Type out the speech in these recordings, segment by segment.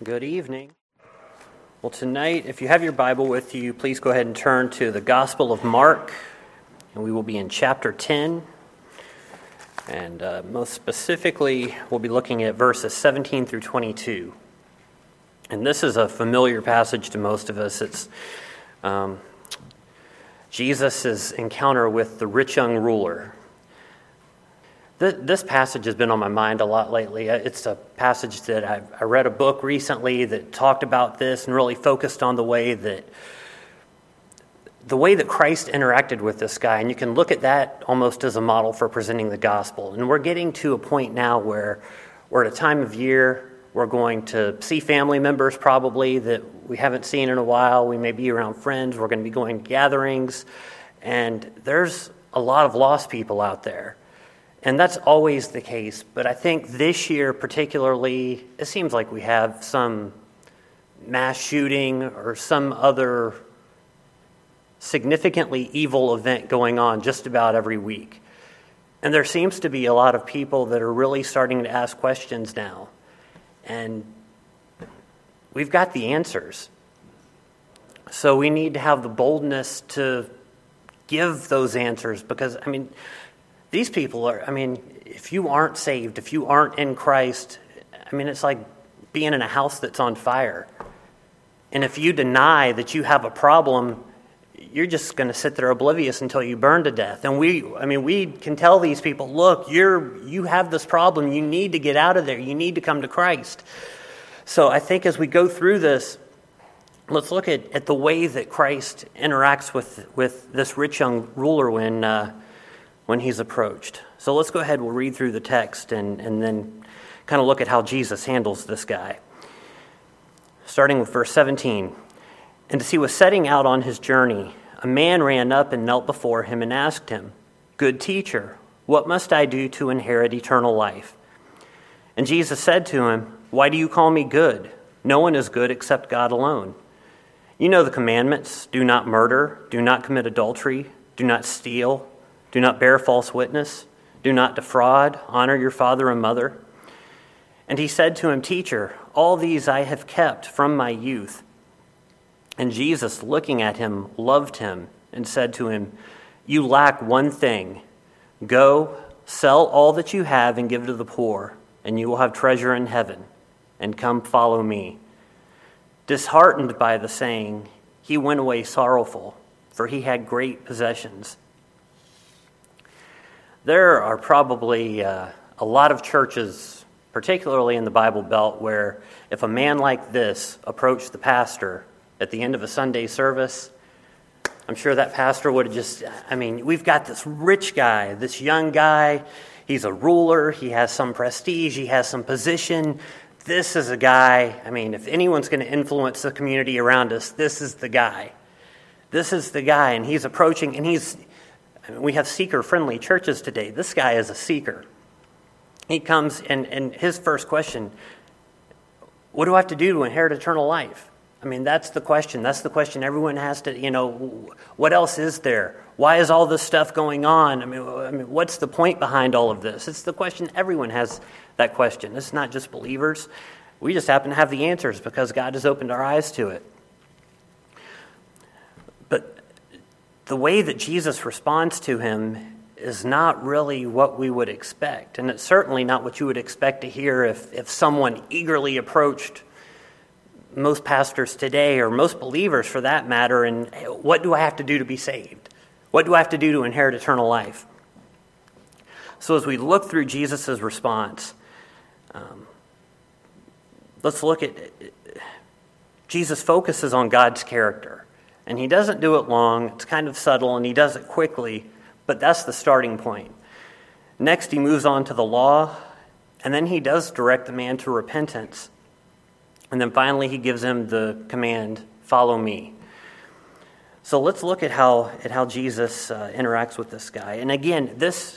Good evening. Well, tonight, if you have your Bible with you, please go ahead and turn to the Gospel of Mark, and we will be in chapter 10. And most specifically, we'll be looking at verses 17 through 22. And this is a familiar passage to most of us. It's Jesus' encounter with the rich young ruler. This passage has been on my mind a lot lately. It's a passage that I read a book recently that talked about this and really focused on the way that Christ interacted with this guy. And you can look at that almost as a model for presenting the gospel. And we're getting to a point now where we're at a time of year. We're going to see family members probably that we haven't seen in a while. We may be around friends. We're going to be going to gatherings. And there's a lot of lost people out there. And that's always the case. But I think this year particularly, it seems like we have some mass shooting or some other significantly evil event going on just about every week. And there seems to be a lot of people that are really starting to ask questions now. And we've got the answers. So we need to have the boldness to give those answers because, these people are, if you aren't saved, if you aren't in Christ, it's like being in a house that's on fire. And if you deny that you have a problem, you're just going to sit there oblivious until you burn to death. And we can tell these people, look, you have this problem. You need to get out of there. You need to come to Christ. So I think as we go through this, let's look at the way that Christ interacts with this rich young ruler when he's approached. So let's go ahead, we'll read through the text and then kind of look at how Jesus handles this guy. Starting with verse 17. And as he was setting out on his journey, a man ran up and knelt before him and asked him, "Good teacher, what must I do to inherit eternal life?" And Jesus said to him, "Why do you call me good? No one is good except God alone. You know the commandments: do not murder, do not commit adultery, do not steal, do not bear false witness, do not defraud, honor your father and mother." And he said to him, "Teacher, all these I have kept from my youth." And Jesus, looking at him, loved him and said to him, "You lack one thing. Go, sell all that you have and give to the poor, and you will have treasure in heaven. And come follow me." Disheartened by the saying, he went away sorrowful, for he had great possessions. There are probably a lot of churches, particularly in the Bible Belt, where if a man like this approached the pastor at the end of a Sunday service, I'm sure that pastor would have just, we've got this rich guy, this young guy, he's a ruler, he has some prestige, he has some position. This is a guy, if anyone's going to influence the community around us, this is the guy. This is the guy, and he's approaching, and we have seeker-friendly churches today. This guy is a seeker. He comes, and his first question, what do I have to do to inherit eternal life? That's the question. That's the question everyone has to, what else is there? Why is all this stuff going on? What's the point behind all of this? It's the question. Everyone has that question. It's not just believers. We just happen to have the answers because God has opened our eyes to it. But the way that Jesus responds to him is not really what we would expect. And it's certainly not what you would expect to hear if someone eagerly approached most pastors today, or most believers for that matter, and what do I have to do to be saved? What do I have to do to inherit eternal life? So as we look through Jesus' response, let's look at Jesus focuses on God's character. And he doesn't do it long. It's kind of subtle, and he does it quickly, but that's the starting point. Next, he moves on to the law, and then he does direct the man to repentance. And then finally, he gives him the command, "Follow me." So let's look at how Jesus interacts with this guy. And again, this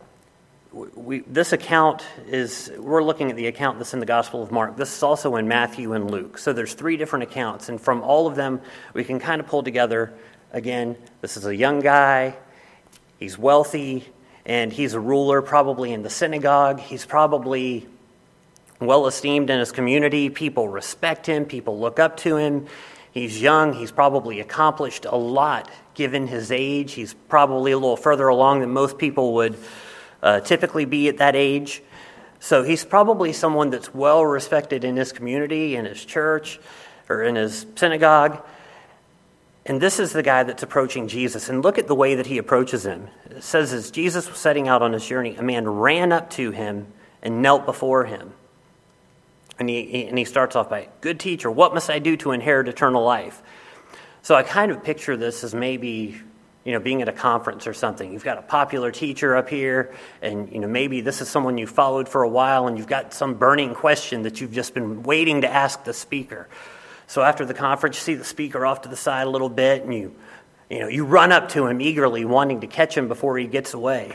account we're looking at the account that's in the Gospel of Mark. This is also in Matthew and Luke. So there's 3 different accounts. And from all of them, we can kind of pull together, again, this is a young guy, he's wealthy, and he's a ruler probably in the synagogue. He's probably well esteemed in his community. People respect him. People look up to him. He's young. He's probably accomplished a lot given his age. He's probably a little further along than most people would typically be at that age. So he's probably someone that's well respected in his community, in his church, or in his synagogue. And this is the guy that's approaching Jesus. And look at the way that he approaches him. It says, as Jesus was setting out on his journey, a man ran up to him and knelt before him. And he starts off by, "Good teacher, what must I do to inherit eternal life?" So I kind of picture this as maybe, being at a conference or something. You've got a popular teacher up here, and, maybe this is someone you followed for a while, and you've got some burning question that you've just been waiting to ask the speaker. So after the conference, you see the speaker off to the side a little bit, and you run up to him eagerly, wanting to catch him before he gets away.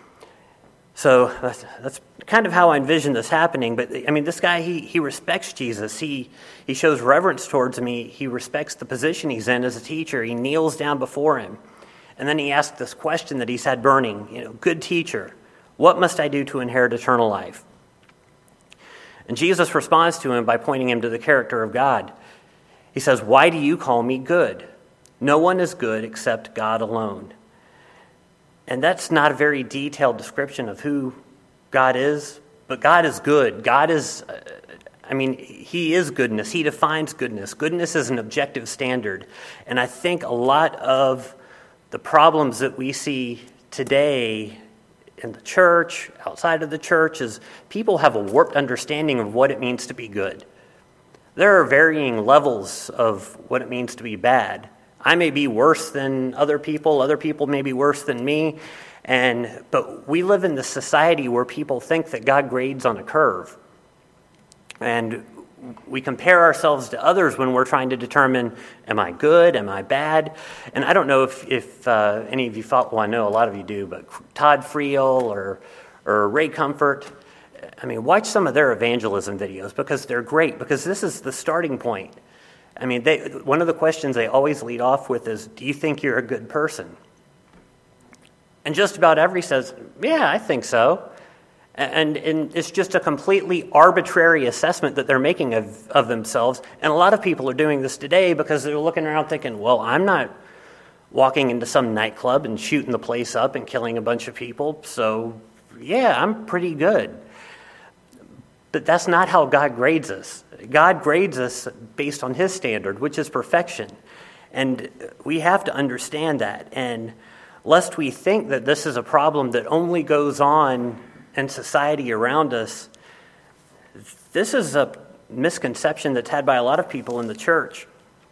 So that's kind of how I envision this happening. But, this guy, he respects Jesus. He shows reverence towards him. He respects the position he's in as a teacher. He kneels down before him. And then he asks this question that he's had burning, "Good teacher, what must I do to inherit eternal life?" And Jesus responds to him by pointing him to the character of God. He says, "Why do you call me good? No one is good except God alone." And that's not a very detailed description of who God is, but God is good. God is, He is goodness. He defines goodness. Goodness is an objective standard. And I think a lot of the problems that we see today in the church, outside of the church, is people have a warped understanding of what it means to be good. There are varying levels of what it means to be bad. I may be worse than other people may be worse than me, but we live in this society where people think that God grades on a curve. And we compare ourselves to others when we're trying to determine, am I good, am I bad? And I don't know if any of you follow, well, I know a lot of you do, but Todd Friel or Ray Comfort, watch some of their evangelism videos because they're great, because this is the starting point. One of the questions they always lead off with is, do you think you're a good person? And just about every says, yeah, I think so. And it's just a completely arbitrary assessment that they're making of themselves. And a lot of people are doing this today because they're looking around thinking, well, I'm not walking into some nightclub and shooting the place up and killing a bunch of people. So, yeah, I'm pretty good. But that's not how God grades us. God grades us based on His standard, which is perfection. And we have to understand that. And lest we think that this is a problem that only goes on in society around us, this is a misconception that's had by a lot of people in the church.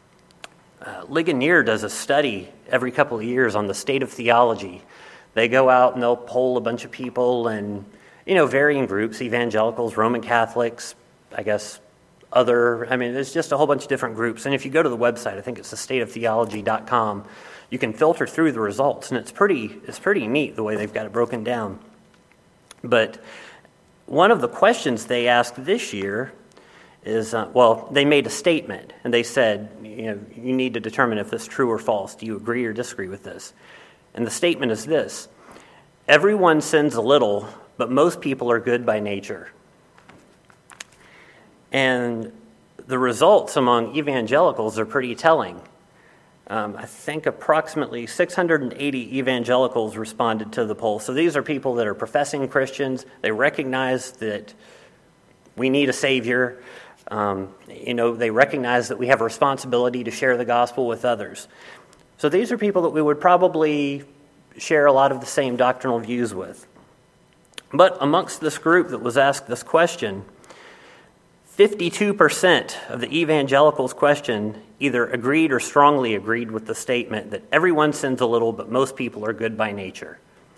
Ligonier does a study every couple of years on the state of theology. They go out and they'll poll a bunch of people and, varying groups, evangelicals, Roman Catholics, I guess, there's just a whole bunch of different groups. And if you go to the website, I think it's thestateoftheology.com, you can filter through the results, and it's pretty neat the way they've got it broken down. But one of the questions they asked this year is, they made a statement, and they said, you need to determine if this is true or false. Do you agree or disagree with this? And the statement is this: everyone sins a little, but most people are good by nature. And the results among evangelicals are pretty telling. I think approximately 680 evangelicals responded to the poll. So these are people that are professing Christians. They recognize that we need a Savior. They recognize that we have a responsibility to share the gospel with others. So these are people that we would probably share a lot of the same doctrinal views with. But amongst this group that was asked this question, 52% of the evangelicals questioned either agreed or strongly agreed with the statement that everyone sins a little, but most people are good by nature.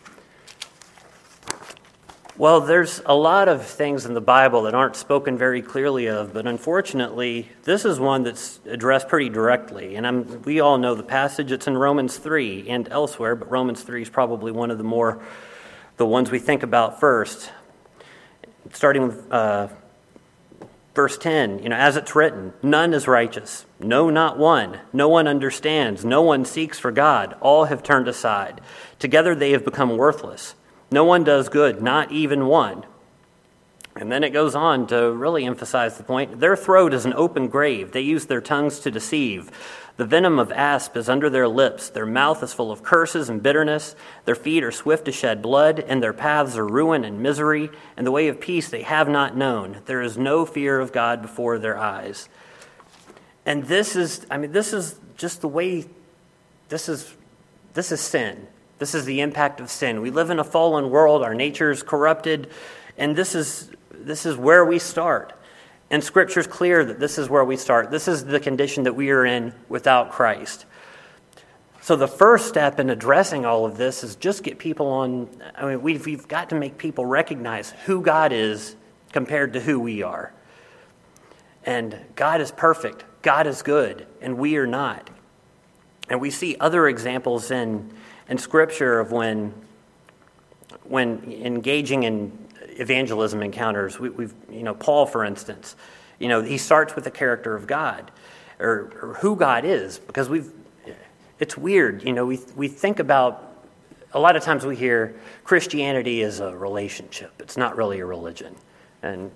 Well, there's a lot of things in the Bible that aren't spoken very clearly of, but unfortunately, this is one that's addressed pretty directly. And we all know the passage. It's in Romans 3 and elsewhere, but Romans 3 is probably one of the ones we think about first. Starting with verse 10, as it's written, none is righteous, no, not one. No one understands, no one seeks for God. All have turned aside. Together they have become worthless. No one does good, not even one. And then it goes on to really emphasize the point. Their throat is an open grave. They use their tongues to deceive. The venom of asp is under their lips. Their mouth is full of curses and bitterness. Their feet are swift to shed blood, and their paths are ruin and misery. And the way of peace they have not known. There is no fear of God before their eyes. And this is just the way, this is sin. This is the impact of sin. We live in a fallen world. Our nature is corrupted. And this is where we start. And Scripture's clear that this is where we start. This is the condition that we are in without Christ. So the first step in addressing all of this is just get people on. We've got to make people recognize who God is compared to who we are. And God is perfect. God is good, and we are not. And we see other examples in Scripture of when engaging in evangelism encounters. We've Paul, for instance, he starts with the character of God or who God is, because it's weird. We think about, a lot of times we hear Christianity is a relationship. It's not really a religion. And,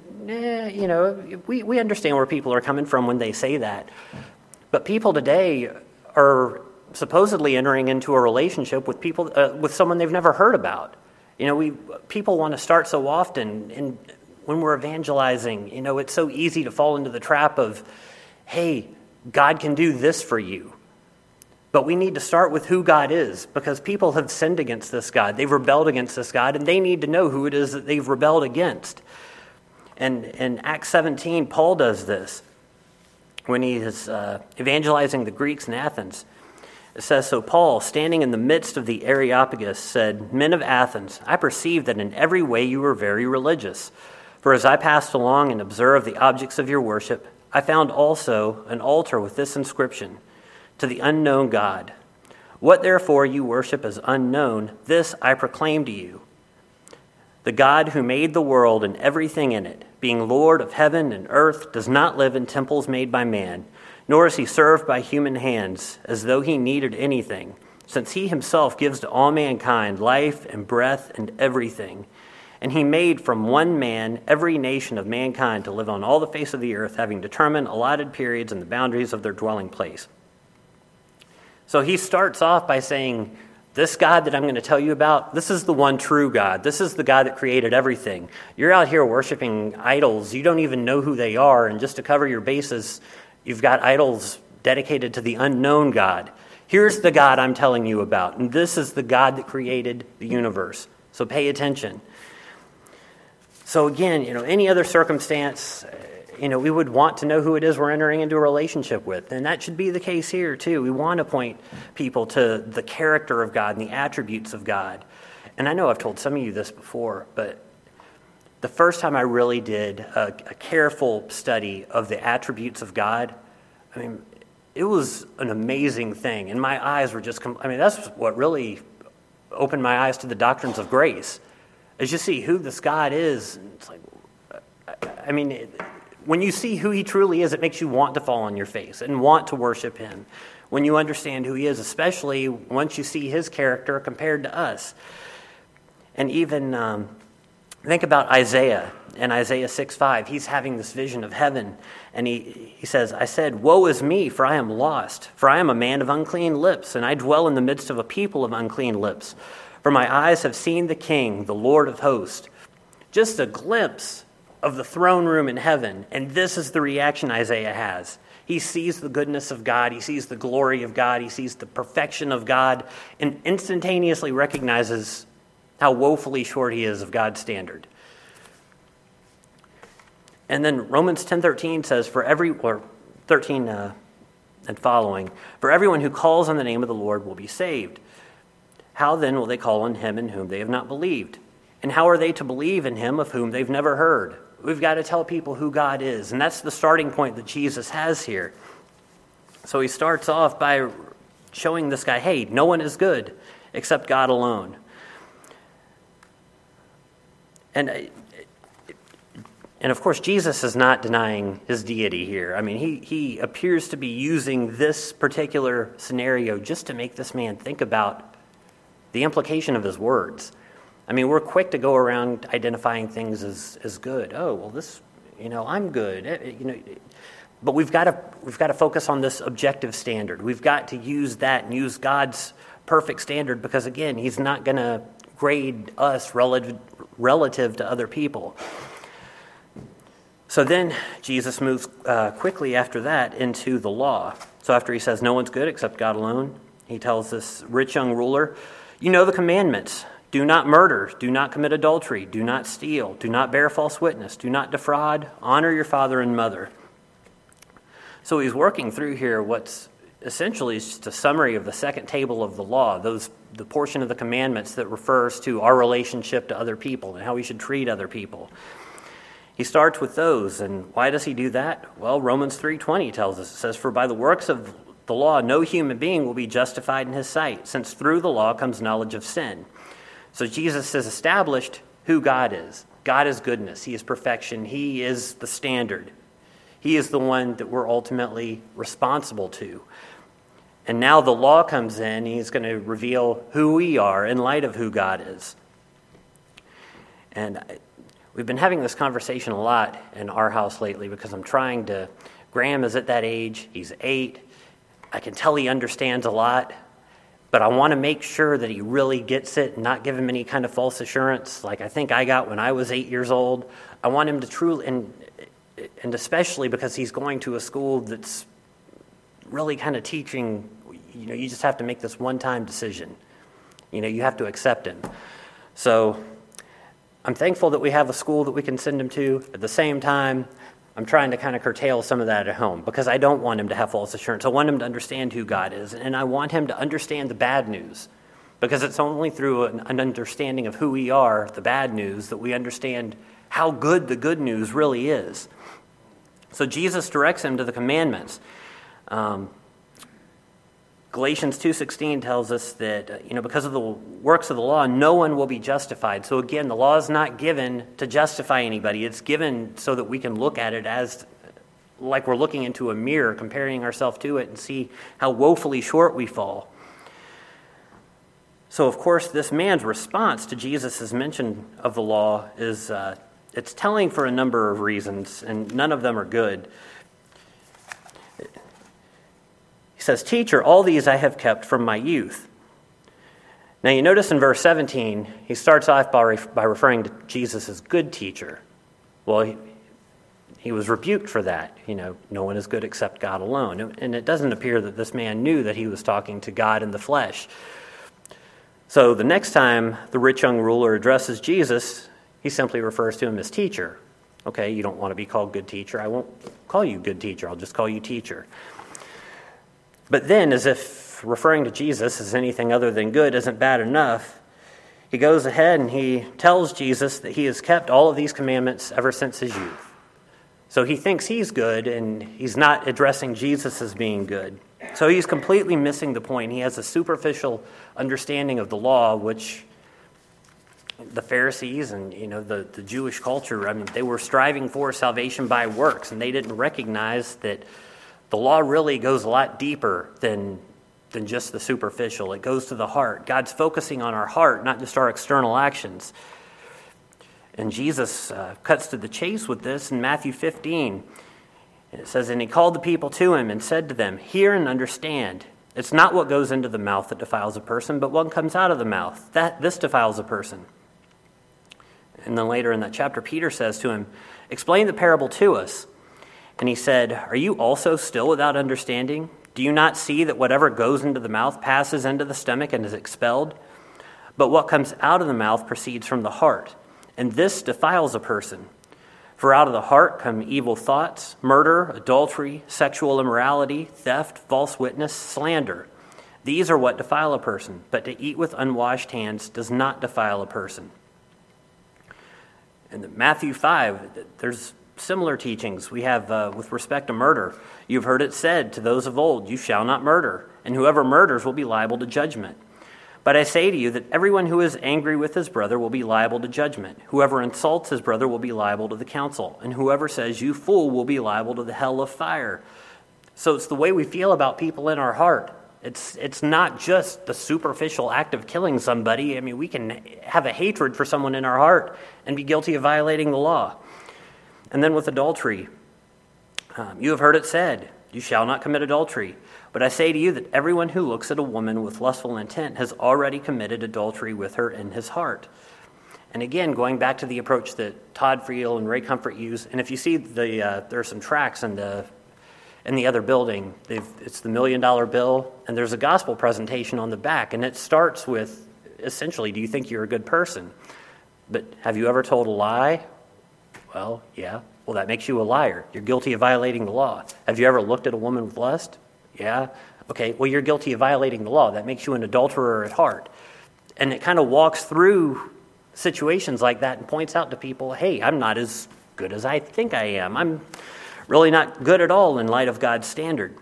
we understand where people are coming from when they say that. But people today are supposedly entering into a relationship with people, with someone they've never heard about. People want to start so often, and when we're evangelizing, it's so easy to fall into the trap of, hey, God can do this for you. But we need to start with who God is, because people have sinned against this God. They've rebelled against this God, and they need to know who it is that they've rebelled against. And in Acts 17, Paul does this when he is evangelizing the Greeks in Athens. It says, so Paul, standing in the midst of the Areopagus, said, Men of Athens, I perceive that in every way you are very religious. For as I passed along and observed the objects of your worship, I found also an altar with this inscription, To the unknown God. What therefore you worship as unknown, this I proclaim to you. The God who made the world and everything in it, being Lord of heaven and earth, does not live in temples made by man, nor is he served by human hands, as though he needed anything, since he himself gives to all mankind life and breath and everything. And he made from one man every nation of mankind to live on all the face of the earth, having determined allotted periods and the boundaries of their dwelling place. So he starts off by saying, this God that I'm going to tell you about, this is the one true God. This is the God that created everything. You're out here worshiping idols. You don't even know who they are. And just to cover your bases, you've got idols dedicated to the unknown God. Here's the God I'm telling you about. And this is the God that created the universe. So pay attention. So again, any other circumstance, we would want to know who it is we're entering into a relationship with. And that should be the case here, too. We want to point people to the character of God and the attributes of God. And I know I've told some of you this before, but the first time I really did a careful study of the attributes of God, it was an amazing thing. And my eyes were just, that's what really opened my eyes to the doctrines of grace. As you see who this God is, it's like, when you see who he truly is, it makes you want to fall on your face and want to worship him. When you understand who he is, especially once you see his character compared to us. And even think about Isaiah. In Isaiah 6:5, he's having this vision of heaven. And he says, I said, woe is me, for I am lost. For I am a man of unclean lips, and I dwell in the midst of a people of unclean lips. For my eyes have seen the King, the Lord of hosts. Just a glimpse of the throne room in heaven. And this is the reaction Isaiah has. He sees the goodness of God. He sees the glory of God. He sees the perfection of God and instantaneously recognizes how woefully short he is of God's standard. And then Romans 10:13 says, or 13 and following, for everyone who calls on the name of the Lord will be saved. How then will they call on him in whom they have not believed? And how are they to believe in him of whom they've never heard? We've got to tell people who God is. And that's the starting point that Jesus has here. So he starts off by showing this guy, hey, no one is good except God alone. And of course, Jesus is not denying his deity here. He appears to be using this particular scenario just to make this man think about the implication of his words. I mean, we're quick to go around identifying things as good. Oh, well, this, I'm good. But we've got to focus on this objective standard. We've got to use that and use God's perfect standard because, again, he's not going to grade us relative to other people. So then Jesus moves quickly after that into the law. So after he says no one's good except God alone, he tells this rich young ruler, you know the commandments. Do not murder, do not commit adultery, do not steal, do not bear false witness, do not defraud, honor your father and mother. So he's working through here what's essentially just a summary of the second table of the law, the portion of the commandments that refers to our relationship to other people and how we should treat other people. He starts with those, and why does he do that? Well, Romans 3:20 tells us, it says, for by the works of the law, no human being will be justified in his sight, since through the law comes knowledge of sin. So Jesus has established who God is. God is goodness. He is perfection. He is the standard. He is the one that we're ultimately responsible to. And now the law comes in. He's going to reveal who we are in light of who God is. And we've been having this conversation a lot in our house lately because Graham is at that age. He's 8. I can tell he understands a lot, but I want to make sure that he really gets it and not give him any kind of false assurance like I think I got when I was 8 years old. I want him to truly, and especially because he's going to a school that's really kind of teaching, you just have to make this one-time decision. You have to accept him. So I'm thankful that we have a school that we can send him to. At the same time, I'm trying to kind of curtail some of that at home because I don't want him to have false assurance. I want him to understand who God is, and I want him to understand the bad news because it's only through an understanding of who we are, the bad news, that we understand how good the good news really is. So Jesus directs him to the commandments. Galatians 2:16 tells us that, because of the works of the law, no one will be justified. So again, the law is not given to justify anybody. It's given so that we can look at it as like we're looking into a mirror, comparing ourselves to it and see how woefully short we fall. So, of course, this man's response to Jesus' mention of the law is it's telling for a number of reasons, and none of them are good. He says, "Teacher, all these I have kept from my youth." Now you notice in verse 17, he starts off by referring to Jesus as good teacher. Well, he was rebuked for that. No one is good except God alone. And it doesn't appear that this man knew that he was talking to God in the flesh. So the next time the rich young ruler addresses Jesus, he simply refers to him as teacher. Okay, you don't want to be called good teacher. I won't call you good teacher. I'll just call you teacher. But then, as if referring to Jesus as anything other than good isn't bad enough, he goes ahead and he tells Jesus that he has kept all of these commandments ever since his youth. So he thinks he's good, and he's not addressing Jesus as being good. So he's completely missing the point. He has a superficial understanding of the law, which the Pharisees and the Jewish culture, they were striving for salvation by works, and they didn't recognize that the law really goes a lot deeper than just the superficial. It goes to the heart. God's focusing on our heart, not just our external actions. And Jesus cuts to the chase with this in Matthew 15. And it says, "And he called the people to him and said to them, 'Hear and understand. It's not what goes into the mouth that defiles a person, but what comes out of the mouth. This defiles a person.'" And then later in that chapter, Peter says to him, "Explain the parable to us." And he said, "Are you also still without understanding? Do you not see that whatever goes into the mouth passes into the stomach and is expelled? But what comes out of the mouth proceeds from the heart, and this defiles a person. For out of the heart come evil thoughts, murder, adultery, sexual immorality, theft, false witness, slander. These are what defile a person, but to eat with unwashed hands does not defile a person." In Matthew 5, there's similar teachings we have with respect to murder. "You've heard it said to those of old, 'You shall not murder,' and whoever murders will be liable to judgment. But I say to you that everyone who is angry with his brother will be liable to judgment. Whoever insults his brother will be liable to the council, and whoever says, 'You fool,' will be liable to the hell of fire." So it's the way we feel about people in our heart. It's not just the superficial act of killing somebody. I mean, we can have a hatred for someone in our heart and be guilty of violating the law. And then with adultery, you have heard it said, you shall not commit adultery. But I say to you that everyone who looks at a woman with lustful intent has already committed adultery with her in his heart. And again, going back to the approach that Todd Friel and Ray Comfort use, and if you see there are some tracts in the other building, it's the $1 Million Bill, and there's a gospel presentation on the back, and it starts with, essentially, do you think you're a good person? But have you ever told a lie? Well, yeah. Well, that makes you a liar. You're guilty of violating the law. Have you ever looked at a woman with lust? Yeah. Okay, well, you're guilty of violating the law. That makes you an adulterer at heart. And it kind of walks through situations like that and points out to people, hey, I'm not as good as I think I am. I'm really not good at all in light of God's standard.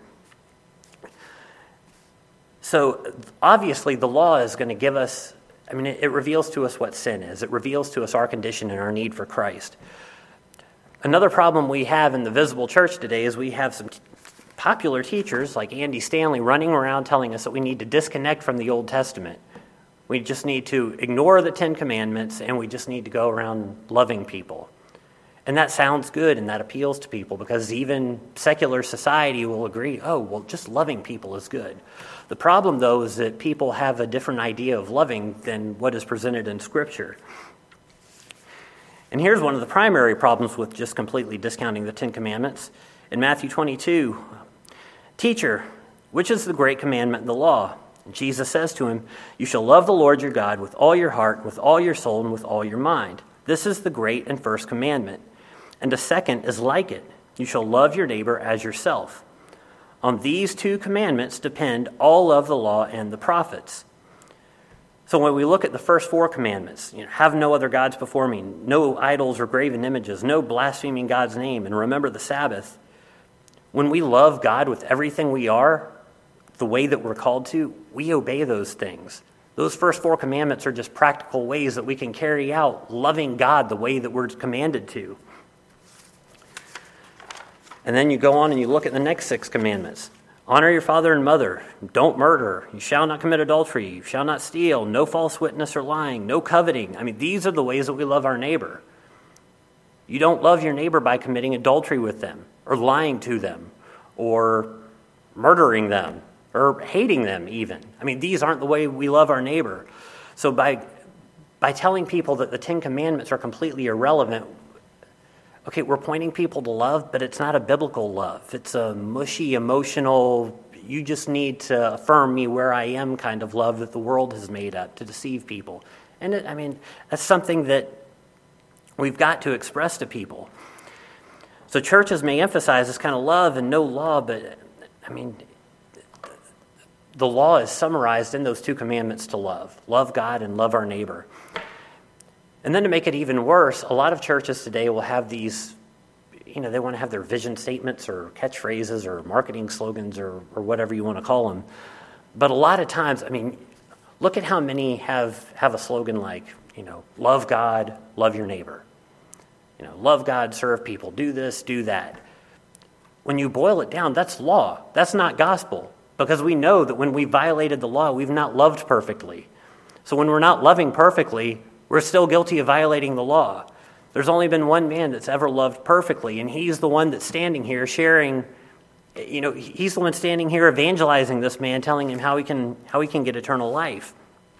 So obviously the law is going to give us, it reveals to us what sin is. It reveals to us our condition and our need for Christ. Another problem we have in the visible church today is we have some popular teachers like Andy Stanley running around telling us that we need to disconnect from the Old Testament. We just need to ignore the Ten Commandments and we just need to go around loving people. And that sounds good and that appeals to people because even secular society will agree, oh, well, just loving people is good. The problem, though, is that people have a different idea of loving than what is presented in Scripture. And here's one of the primary problems with just completely discounting the Ten Commandments. In Matthew 22, "Teacher, which is the great commandment in the law?" And Jesus says to him, "You shall love the Lord your God with all your heart, with all your soul, and with all your mind. This is the great and first commandment. And the second is like it. You shall love your neighbor as yourself. On these two commandments depend all of the law and the prophets." So when we look at the first four commandments, have no other gods before me, no idols or graven images, no blaspheming God's name, and remember the Sabbath. When we love God with everything we are, the way that we're called to, we obey those things. Those first four commandments are just practical ways that we can carry out loving God the way that we're commanded to. And then you go on and you look at the next six commandments. Honor your father and mother. Don't murder. You shall not commit adultery. You shall not steal. No false witness or lying. No coveting. These are the ways that we love our neighbor. You don't love your neighbor by committing adultery with them or lying to them or murdering them or hating them even. These aren't the way we love our neighbor. So by telling people that the Ten Commandments are completely irrelevant, okay, we're pointing people to love, but it's not a biblical love. It's a mushy, emotional, you just need to affirm me where I am kind of love that the world has made up to deceive people. And that's something that we've got to express to people. So churches may emphasize this kind of love and no law, but the law is summarized in those two commandments to love. Love God and love our neighbor. And then to make it even worse, a lot of churches today will have these, they want to have their vision statements or catchphrases or marketing slogans or whatever you want to call them. But a lot of times, look at how many have a slogan like, love God, love your neighbor. Love God, serve people, do this, do that. When you boil it down, that's law. That's not gospel. Because we know that when we violated the law, we've not loved perfectly. So when we're not loving perfectly, we're still guilty of violating the law. There's only been one man that's ever loved perfectly, and he's the one that's standing here sharing, he's the one standing here evangelizing this man, telling him how he can get eternal life.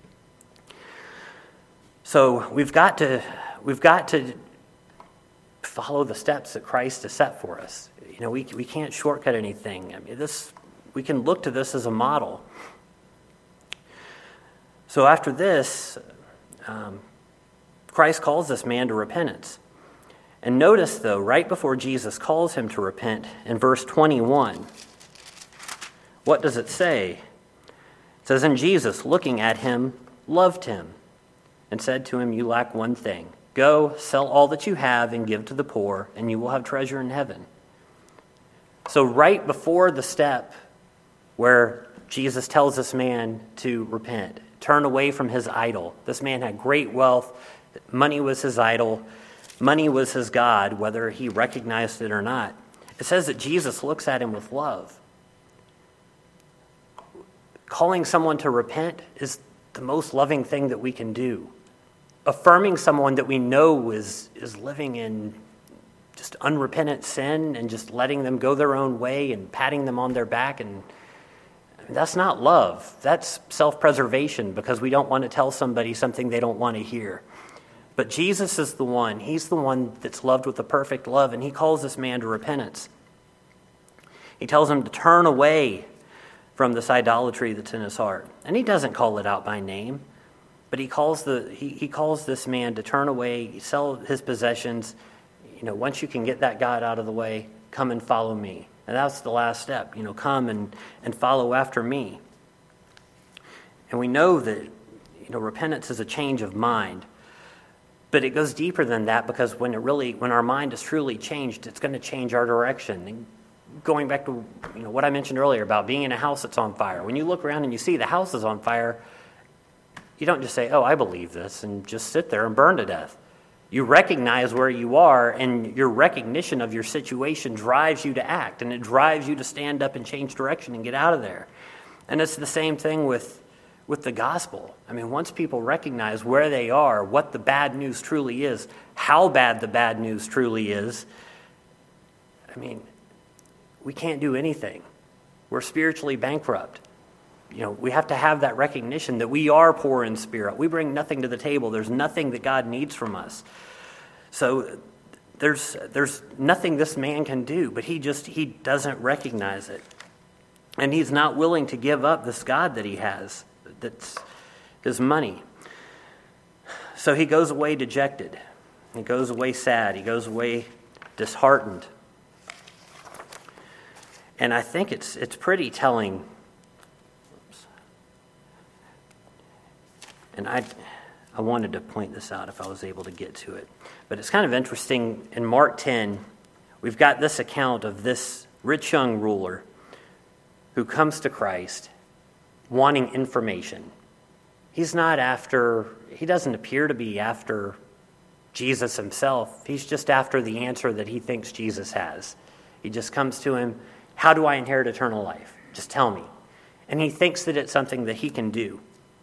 So we've got to follow the steps that Christ has set for us. We can't shortcut anything. We can look to this as a model. So after this, Christ calls this man to repentance. And notice, though, right before Jesus calls him to repent, in verse 21, what does it say? It says, "And Jesus, looking at him, loved him, and said to him, 'You lack one thing. Go, sell all that you have and give to the poor, and you will have treasure in heaven.'" So right before the step where Jesus tells this man to repent, turn away from his idol. This man had great wealth. Money was his idol. Money was his God, whether he recognized it or not. It says that Jesus looks at him with love. calling someone to repent is the most loving thing that we can do. Affirming someone that we know is living in just unrepentant sin and just letting them go their own way and patting them on their back, and that's not love. That's self-preservation, because we don't want to tell somebody something they don't want to hear. But Jesus is the one. He's the one that's loved with a perfect love, and he calls this man to repentance. He tells him to turn away from this idolatry that's in his heart. And he doesn't call it out by name, but he calls this man to turn away, sell his possessions. Once you can get that God out of the way, come and follow me. And that's the last step, come and follow after me. And we know that, repentance is a change of mind. But it goes deeper than that, because when our mind is truly changed, it's going to change our direction. And going back to what I mentioned earlier about being in a house that's on fire. When you look around and you see the house is on fire, you don't just say, "Oh, I believe this," and just sit there and burn to death. You recognize where you are, and your recognition of your situation drives you to act, and it drives you to stand up and change direction and get out of there. And it's the same thing with the gospel. Once people recognize where they are, what the bad news truly is, how bad the bad news truly is, we can't do anything. We're spiritually bankrupt. We have to have that recognition that we are poor in spirit. We bring nothing to the table. There's nothing that God needs from us. So there's nothing this man can do, but he doesn't recognize it. And he's not willing to give up this God that he has, that's his money. So he goes away dejected. He goes away sad. He goes away disheartened. And I think it's pretty telling. And I wanted to point this out if I was able to get to it. But it's kind of interesting. In Mark 10, we've got this account of this rich young ruler who comes to Christ wanting information. He doesn't appear to be after Jesus himself. He's just after the answer that he thinks Jesus has. He just comes to him, "How do I inherit eternal life? Just tell me." And he thinks that it's something that he can do.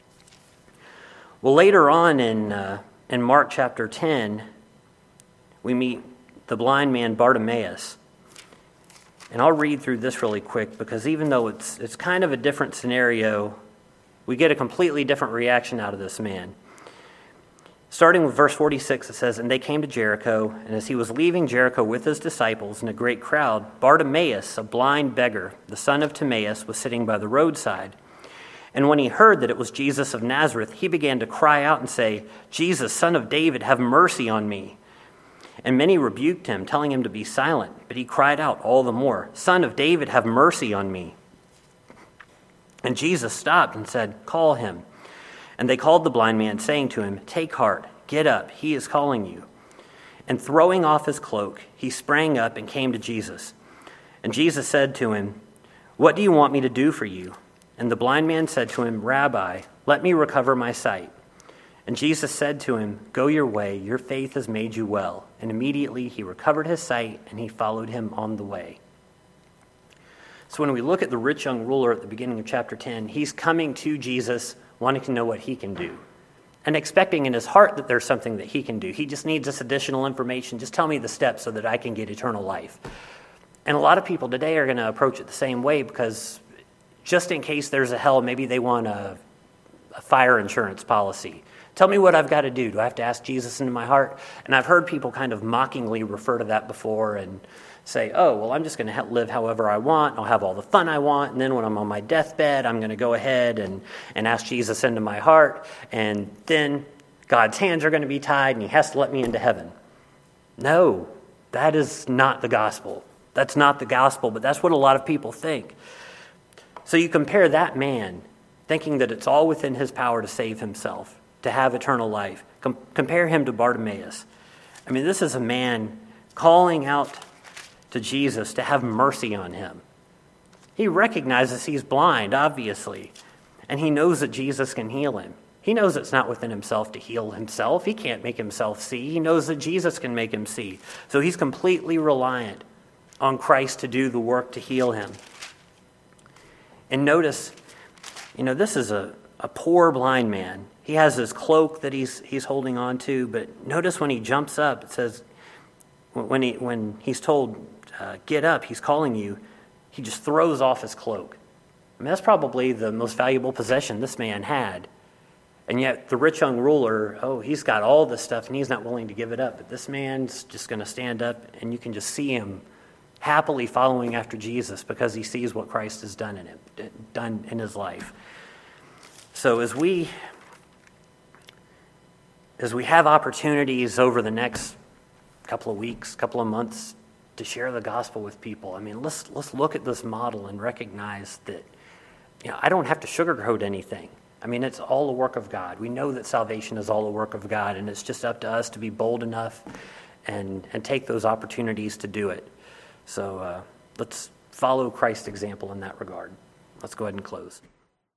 Well, later on in Mark chapter 10, we meet the blind man Bartimaeus. And I'll read through this really quick, because even though it's kind of a different scenario, we get a completely different reaction out of this man. Starting with verse 46, it says, "And they came to Jericho, and as he was leaving Jericho with his disciples and a great crowd, Bartimaeus, a blind beggar, the son of Timaeus, was sitting by the roadside. And when he heard that it was Jesus of Nazareth, he began to cry out and say, 'Jesus, Son of David, have mercy on me.' And many rebuked him, telling him to be silent. But he cried out all the more, 'Son of David, have mercy on me.' And Jesus stopped and said, 'Call him.' And they called the blind man, saying to him, 'Take heart, get up, he is calling you.' And throwing off his cloak, he sprang up and came to Jesus. And Jesus said to him, 'What do you want me to do for you?' And the blind man said to him, 'Rabbi, let me recover my sight.' And Jesus said to him, 'Go your way, your faith has made you well.' And immediately he recovered his sight, and he followed him on the way." So when we look at the rich young ruler at the beginning of chapter 10, he's coming to Jesus wanting to know what he can do, and expecting in his heart that there's something that he can do. He just needs this additional information. Just tell me the steps so that I can get eternal life. And a lot of people today are going to approach it the same way, because just in case there's a hell, maybe they want a fire insurance policy. Tell me what I've got to do. Do I have to ask Jesus into my heart? And I've heard people kind of mockingly refer to that before and say, "Oh, well, I'm just going to live however I want. I'll have all the fun I want. And then when I'm on my deathbed, I'm going to go ahead and ask Jesus into my heart. And then God's hands are going to be tied and he has to let me into heaven." No, that is not the gospel. That's not the gospel, but that's what a lot of people think. So you compare that man thinking that it's all within his power to save himself, to have eternal life. Compare him to Bartimaeus. This is a man calling out to Jesus to have mercy on him. He recognizes he's blind, obviously, and he knows that Jesus can heal him. He knows it's not within himself to heal himself. He can't make himself see. He knows that Jesus can make him see. So he's completely reliant on Christ to do the work to heal him. And notice, This is a poor blind man. He has his cloak that he's holding on to, but notice when he jumps up, it says, when he's told, get up, he's calling you, he just throws off his cloak. I mean, that's probably the most valuable possession this man had. And yet the rich young ruler, he's got all this stuff and he's not willing to give it up. But this man's just going to stand up, and you can just see him happily following after Jesus because he sees what Christ has done in his life. So as we have opportunities over the next couple of weeks, couple of months to share the gospel with people, I mean, let's look at this model and recognize that I don't have to sugarcoat anything. I mean, it's all a work of God. We know that salvation is all a work of God, and it's just up to us to be bold enough and take those opportunities to do it. So let's follow Christ's example in that regard. Let's go ahead and close.